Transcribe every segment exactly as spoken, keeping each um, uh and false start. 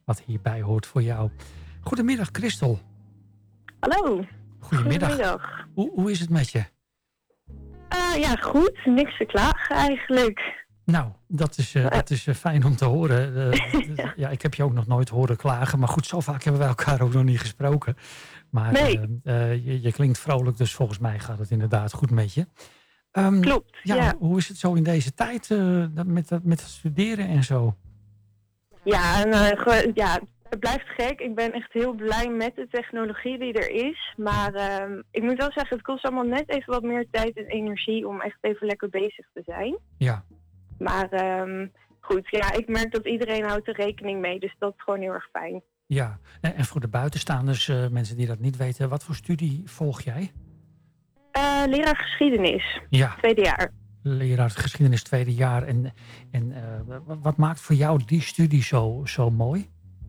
wat hierbij hoort voor jou. Goedemiddag, Christel. Hallo. Goedemiddag. Goedemiddag. Hoe, hoe is het met je? Uh, ja, goed. Niks te klagen eigenlijk. Nou, dat is, uh, dat is uh, fijn om te horen. Uh, ja. ja, ik heb je ook nog nooit horen klagen. Maar goed, zo vaak hebben wij elkaar ook nog niet gesproken. Maar nee. uh, uh, je, je klinkt vrolijk, dus volgens mij gaat het inderdaad goed met je. Um, Klopt, ja, ja. Hoe is het zo in deze tijd uh, met, met het studeren en zo? Ja, en, uh, ja, het blijft gek. Ik ben echt heel blij met de technologie die er is. Maar uh, ik moet wel zeggen, het kost allemaal net even wat meer tijd en energie om echt even lekker bezig te zijn. Ja. Maar um, goed, ja, ik merk dat iedereen houdt er rekening mee. Dus dat is gewoon heel erg fijn. Ja, en voor de buitenstaanders, uh, mensen die dat niet weten, wat voor studie volg jij? Uh, leraar geschiedenis, ja. tweede jaar. Leraar geschiedenis, tweede jaar. En, en uh, wat maakt voor jou die studie zo, zo mooi?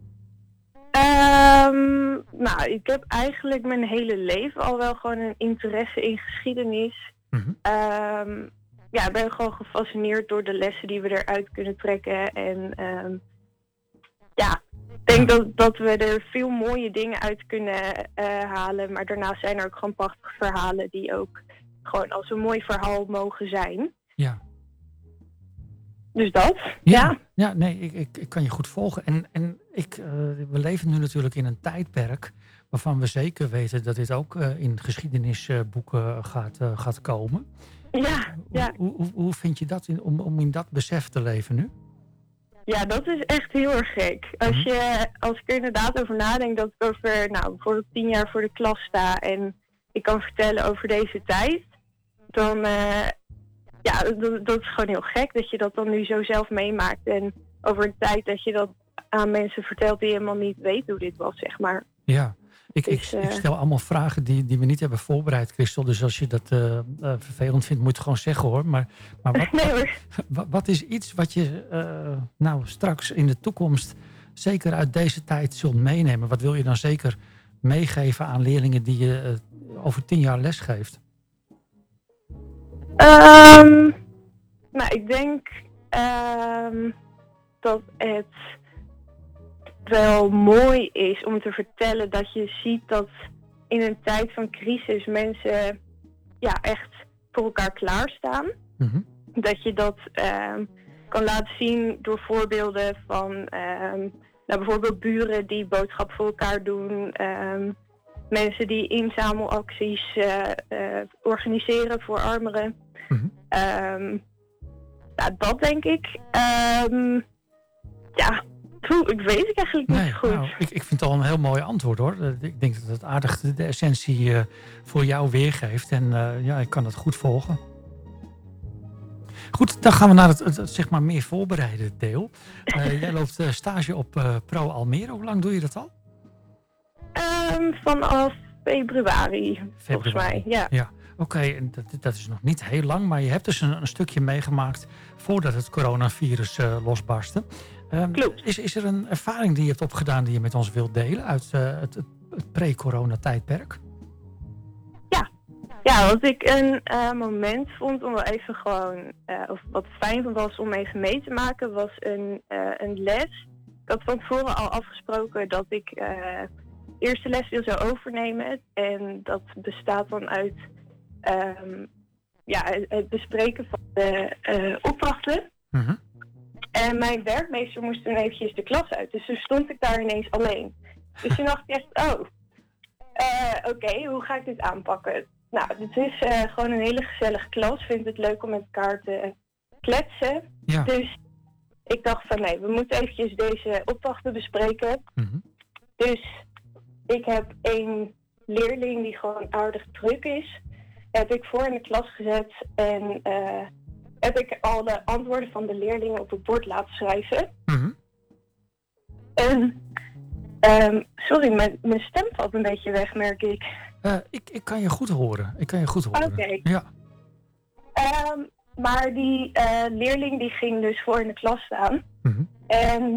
Um, nou, ik heb eigenlijk mijn hele leven al wel gewoon een interesse in geschiedenis. Mm-hmm. Um, ja, ik ben gewoon gefascineerd door de lessen die we eruit kunnen trekken. En um, ja, ik denk dat, dat we er veel mooie dingen uit kunnen uh, halen. Maar daarnaast zijn er ook gewoon prachtige verhalen die ook gewoon als een mooi verhaal mogen zijn. Ja. Dus dat, ja. Ja, ja nee, ik, ik, ik kan je goed volgen. En, en ik, uh, we leven nu natuurlijk in een tijdperk waarvan we zeker weten dat dit ook uh, in geschiedenisboeken uh, gaat, uh, gaat komen. Ja, ja. Hoe, hoe, hoe vind je dat in, om, om in dat besef te leven nu? Ja, dat is echt heel erg gek. Als, je, als ik er inderdaad over nadenk dat ik over nou, bijvoorbeeld tien jaar voor de klas sta en ik kan vertellen over deze tijd, dan uh, ja, dat, dat is gewoon heel gek dat je dat dan nu zo zelf meemaakt. En over een tijd dat je dat aan mensen vertelt die helemaal niet weten hoe dit was, zeg maar. Ja, ik, dus, ik, uh... ik stel allemaal vragen die, die we niet hebben voorbereid, Christel. Dus als je dat uh, uh, vervelend vindt, moet je het gewoon zeggen hoor. Maar, maar wat, nee, hoor. Wat, wat is iets wat je uh, nou straks in de toekomst zeker uit deze tijd zult meenemen? Wat wil je dan zeker meegeven aan leerlingen die je uh, over tien jaar lesgeeft? Um, nou, ik denk um, dat het wel mooi is om te vertellen dat je ziet dat in een tijd van crisis mensen ja, echt voor elkaar klaarstaan. Mm-hmm. Dat je dat um, kan laten zien door voorbeelden van um, nou, bijvoorbeeld buren die boodschappen voor elkaar doen. Um, mensen die inzamelacties uh, uh, organiseren voor armeren. Mm-hmm. Um, nou, dat denk ik. Um, ja, poeh, ik weet het eigenlijk niet nee, goed. Nou, ik, ik vind het al een heel mooi antwoord hoor. Ik denk dat het aardig de, de essentie uh, voor jou weergeeft. En uh, ja, ik kan het goed volgen. Goed, dan gaan we naar het, het, het zeg maar meer voorbereide deel. Uh, jij loopt uh, stage op uh, Pro Almere. Hoe lang doe je dat al? Um, vanaf februari, februari, volgens mij. Ja. ja. Oké, okay, dat, dat is nog niet heel lang, maar je hebt dus een, een stukje meegemaakt voordat het coronavirus uh, losbarstte. Um, Klopt. Is, is er een ervaring die je hebt opgedaan die je met ons wilt delen uit uh, het, het, het pre-corona tijdperk? Ja. Ja, wat ik een uh, moment vond om wel even gewoon, uh, of wat fijn was om even mee te maken, was een, uh, een les. Ik had van tevoren al afgesproken dat ik uh, de eerste les wil zou overnemen. En dat bestaat dan uit um, ja, het bespreken van de uh, opdrachten. Mm-hmm. En mijn werkmeester moest toen eventjes de klas uit. Dus toen stond ik daar ineens alleen. Dus toen dacht ik echt, oh, uh, oké, okay, hoe ga ik dit aanpakken? Nou, het is uh, gewoon een hele gezellige klas. Ik vind het leuk om met elkaar te kletsen. Ja. Dus ik dacht van nee, we moeten eventjes deze opdrachten bespreken. Mm-hmm. Dus ik heb één leerling die gewoon aardig druk is. Heb ik voor in de klas gezet en uh, heb ik alle antwoorden van de leerlingen op het bord laten schrijven. Mm-hmm. En um, sorry, mijn, mijn stem valt een beetje weg, merk ik. Uh, ik, ik kan je goed horen. Ik kan je goed horen. Oké. Okay. Ja. Um, maar die uh, leerling die ging dus voor in de klas staan. Mm-hmm. En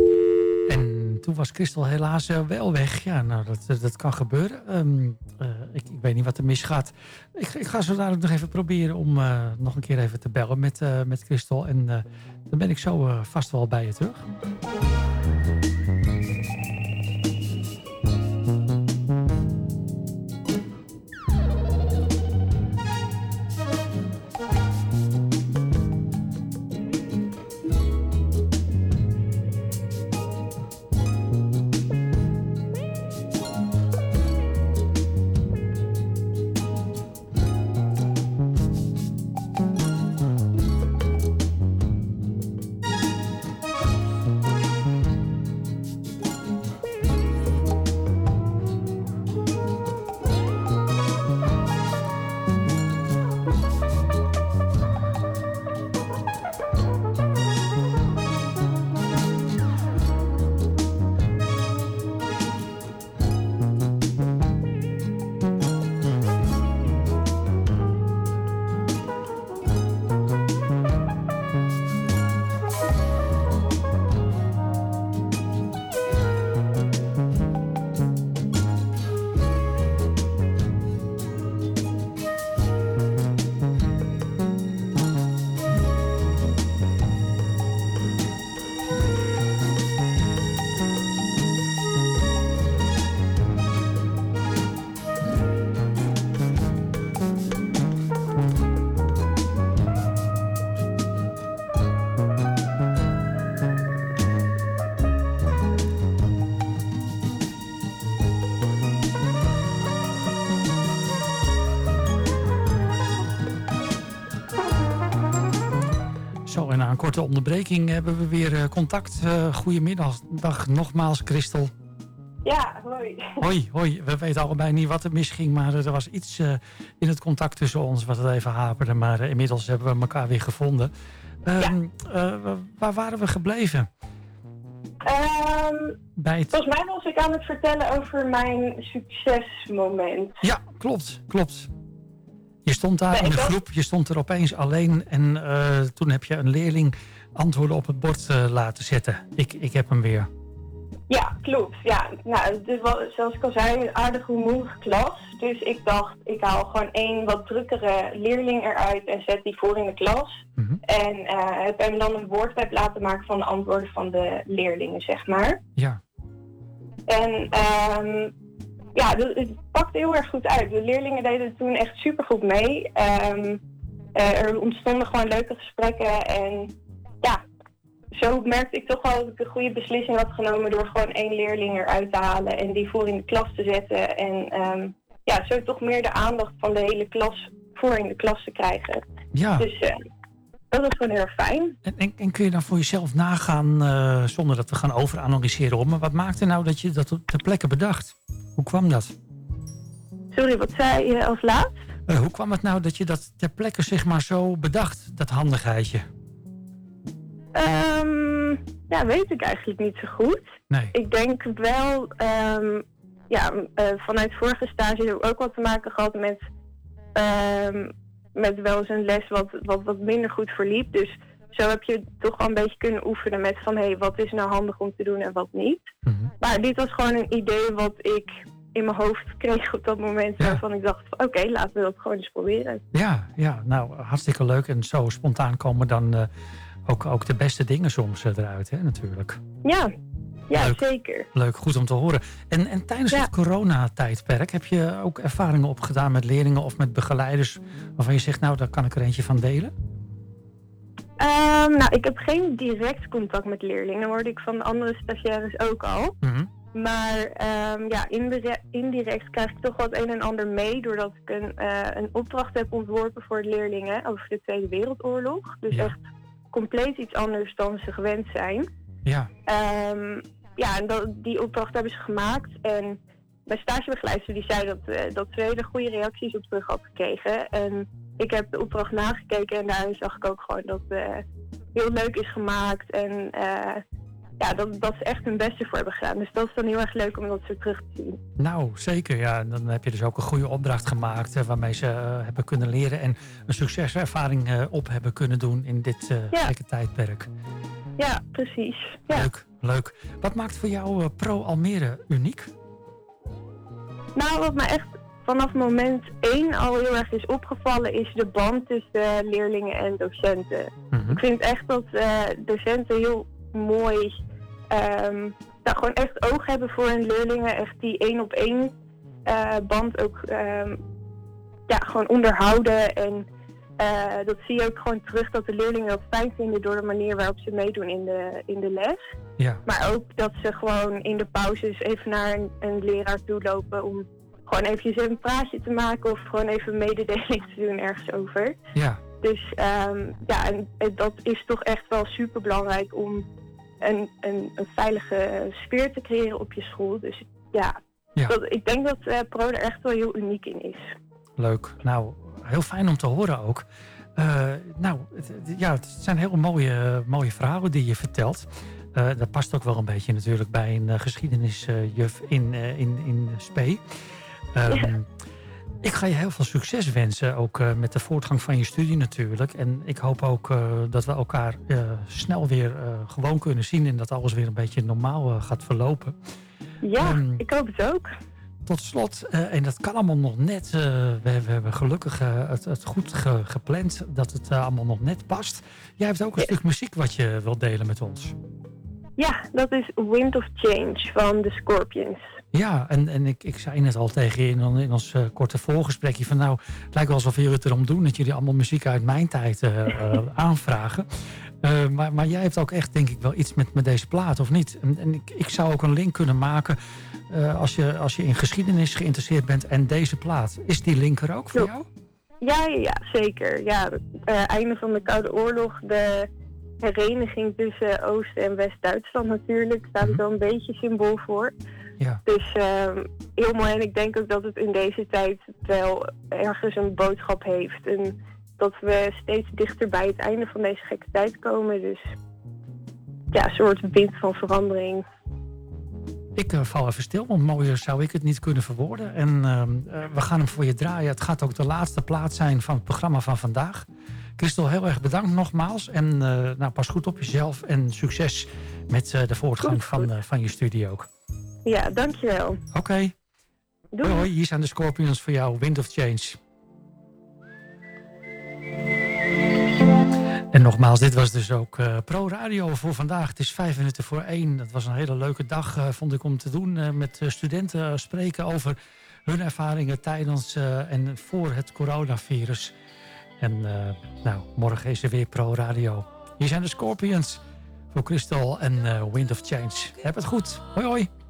En toen was Christel helaas uh, wel weg. Ja, nou, dat, dat kan gebeuren. Um, uh, ik, ik weet niet wat er misgaat. Ik, ik ga zo dadelijk nog even proberen om uh, nog een keer even te bellen met, uh, met Christel. En uh, dan ben ik zo uh, vast wel bij je terug. Na een korte onderbreking hebben we weer uh, contact. Uh, goedemiddag, dag nogmaals, Christel. Ja, hoi. Hoi, hoi. We weten allebei niet wat er misging, maar er was iets uh, in het contact tussen ons wat het even haperde. Maar uh, inmiddels hebben we elkaar weer gevonden. Uh, ja. uh, waar waren we gebleven? Um, Bij het... Volgens mij was ik aan het vertellen over mijn succesmoment. Ja, klopt, klopt. Je stond daar nee, in een groep, je stond er opeens alleen en uh, toen heb je een leerling antwoorden op het bord uh, laten zetten. Ik, ik heb hem weer. Ja, klopt. Ja, nou, dus wel, zoals ik al zei, een aardig rumoerige klas. Dus ik dacht, ik haal gewoon één wat drukkere leerling eruit en zet die voor in de klas. Mm-hmm. En uh, heb hem dan een woordweb laten maken van de antwoorden van de leerlingen, zeg maar. Ja. En um, ja, het pakte heel erg goed uit. De leerlingen deden toen echt supergoed mee. Um, er ontstonden gewoon leuke gesprekken. En ja, zo merkte ik toch wel dat ik een goede beslissing had genomen door gewoon één leerling eruit te halen en die voor in de klas te zetten. En um, ja, zo toch meer de aandacht van de hele klas voor in de klas te krijgen. Ja. Dus uh, dat was gewoon heel erg fijn. En, en, en kun je dan voor jezelf nagaan, uh, zonder dat we gaan overanalyseren op, maar wat maakte nou dat je dat ter plekke bedacht? Hoe kwam dat? Sorry, wat zei je als laatst? Uh, hoe kwam het nou dat je dat ter plekke zeg maar zo bedacht, dat handigheidje? Um, ja, weet ik eigenlijk niet zo goed. Nee. Ik denk wel, um, ja, uh, vanuit vorige stage hebben we ook wat te maken gehad met, um, met wel eens een les wat, wat, wat minder goed verliep. Dus zo heb je toch wel een beetje kunnen oefenen met van, hé, hey, wat is nou handig om te doen en wat niet. Mm-hmm. Maar dit was gewoon een idee wat ik in mijn hoofd kreeg op dat moment, ja. Waarvan ik dacht, oké, okay, laten we dat gewoon eens proberen. Ja, ja, nou, hartstikke leuk. En zo spontaan komen dan uh, ook, ook de beste dingen soms uh, eruit, hè, natuurlijk. Ja, ja, leuk, zeker. Leuk, goed om te horen. En, en tijdens ja. het coronatijdperk heb je ook ervaringen opgedaan met leerlingen of met begeleiders waarvan je zegt, nou, daar kan ik er eentje van delen? Um, nou, ik heb geen direct contact met leerlingen, hoorde ik van de andere stagiaires ook al. Mm-hmm. Maar um, ja, indirect krijg ik toch wat een en ander mee, doordat ik een, uh, een opdracht heb ontworpen voor de leerlingen over de Tweede Wereldoorlog. Dus ja. echt compleet iets anders dan ze gewend zijn. Ja, um, ja en dat, die opdracht hebben ze gemaakt. En mijn stagebegeleidster die zei dat, uh, dat ze hele goede reacties op terug had gekregen. En ik heb de opdracht nagekeken en daarin zag ik ook gewoon dat het uh, heel leuk is gemaakt. En uh, ja, dat, dat ze echt hun beste voor hebben gedaan. Dus dat is dan heel erg leuk om dat zo terug te zien. Nou, zeker. Ja. En dan heb je dus ook een goede opdracht gemaakt uh, waarmee ze uh, hebben kunnen leren en een succeservaring uh, op hebben kunnen doen in dit uh, ja. gekke tijdperk. Ja, precies. Ja. Leuk, leuk. Wat maakt voor jou uh, Pro Almere uniek? Nou, wat mij echt vanaf moment één al heel erg is opgevallen, is de band tussen leerlingen en docenten. Mm-hmm. Ik vind echt dat uh, docenten heel mooi um, nou, gewoon echt oog hebben voor hun leerlingen. Echt die één op één uh, band ook um, ja, gewoon onderhouden. En uh, dat zie je ook gewoon terug dat de leerlingen dat fijn vinden door de manier waarop ze meedoen in de, in de les. Ja. Maar ook dat ze gewoon in de pauzes even naar een, een leraar toe lopen om gewoon eventjes een praatje te maken of gewoon even een mededeling te doen ergens over. Ja. Dus um, ja, en, en dat is toch echt wel super belangrijk om een, een, een veilige sfeer te creëren op je school. Dus ja, ja. Dat, ik denk dat uh, Pro er echt wel heel uniek in is. Leuk. Nou, heel fijn om te horen ook. Uh, nou, het, ja, het zijn heel mooie, mooie verhalen die je vertelt. Uh, dat past ook wel een beetje natuurlijk bij een uh, geschiedenisjuf in, uh, in, in Spee. Um, ja. Ik ga je heel veel succes wensen, ook uh, met de voortgang van je studie natuurlijk. En ik hoop ook uh, dat we elkaar uh, snel weer uh, gewoon kunnen zien en dat alles weer een beetje normaal uh, gaat verlopen. Ja, um, ik hoop het ook. Tot slot, uh, en dat kan allemaal nog net, uh, we, we hebben gelukkig uh, het, het goed ge, gepland dat het uh, allemaal nog net past. Jij hebt ook een ja. stuk muziek wat je wilt delen met ons. Ja, dat is Wind of Change van The Scorpions. Ja, en, en ik, ik zei net al tegen je in, in ons uh, korte voorgesprekje van nou, het lijkt wel alsof jullie het erom doen dat jullie allemaal muziek uit mijn tijd uh, uh, aanvragen. Uh, maar, maar jij hebt ook echt denk ik wel iets met, met deze plaat, of niet? En, en ik, ik zou ook een link kunnen maken uh, als, je, als je in geschiedenis geïnteresseerd bent en deze plaat. Is die link er ook voor jou? Ja, ja, ja zeker. Ja, het uh, einde van de Koude Oorlog, de hereniging tussen Oost- en West-Duitsland natuurlijk, staat er wel een beetje symbool voor. Ja. Dus uh, heel mooi en ik denk ook dat het in deze tijd wel ergens een boodschap heeft. En dat we steeds dichter bij het einde van deze gekke tijd komen. Dus ja, een soort wind van verandering. Ik uh, val even stil, want mooier zou ik het niet kunnen verwoorden. En uh, uh, we gaan hem voor je draaien. Het gaat ook de laatste plaat zijn van het programma van vandaag. Christel, heel erg bedankt nogmaals. En uh, nou, pas goed op jezelf en succes met uh, de voortgang goed, van, uh, van je studie ook. Ja, dankjewel. Oké. Okay. Hoi, hoi, hier zijn de Scorpions voor jou. Wind of Change. En nogmaals, dit was dus ook uh, Pro Radio voor vandaag. Het is vijf minuten voor één. Dat was een hele leuke dag, uh, vond ik, om te doen. Uh, met uh, studenten uh, spreken over hun ervaringen tijdens uh, en voor het coronavirus. En uh, nou, morgen is er weer Pro Radio. Hier zijn de Scorpions voor Christel en uh, Wind of Change. Heb het goed. Hoi hoi.